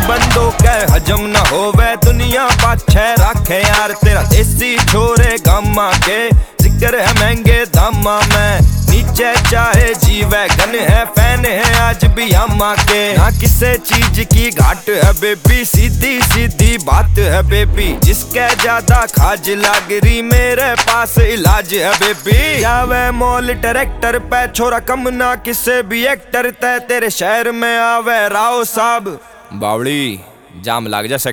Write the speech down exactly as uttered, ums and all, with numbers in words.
बंदों के हजम न होवे दुनिया पाछे रखे यार। तेरा देसी छोरे गामा के जिक्र है महंगे दामा में। नीचे चाहे जीवे गन है फैन है आज भी अम्मा के। ना किसे चीज की घाट है बेबी सीधी सीधी बात है बेबी। जिसके ज्यादा खाज लाग रही मेरे पास इलाज है बेबी। आवे मॉल ट्रैक्टर पे छोरा कम ना किसे भी एक्टर तय। तेरे शहर में आवे राव साहब बावड़ी जाम लाग जा।